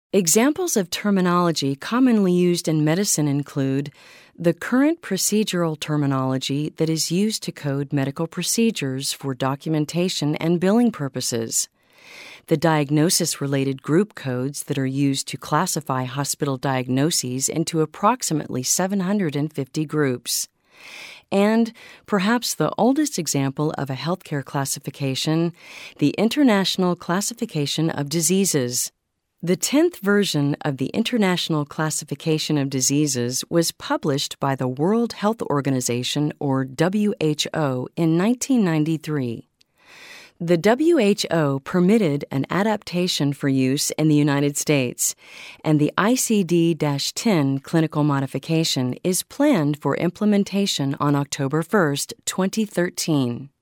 Examples of terminology commonly used in medicine include the current procedural terminology that is used to code medical procedures for documentation and billing purposes, the diagnosis-related group codes that are used to classify hospital diagnoses into approximately 750 groups, and perhaps the oldest example of a healthcare classification, the International Classification of Diseases. The 10th version of the International Classification of Diseases was published by the World Health Organization, or WHO, in 1993. The WHO permitted an adaptation for use in the United States, and the ICD-10 clinical modification is planned for implementation on October 1, 2013.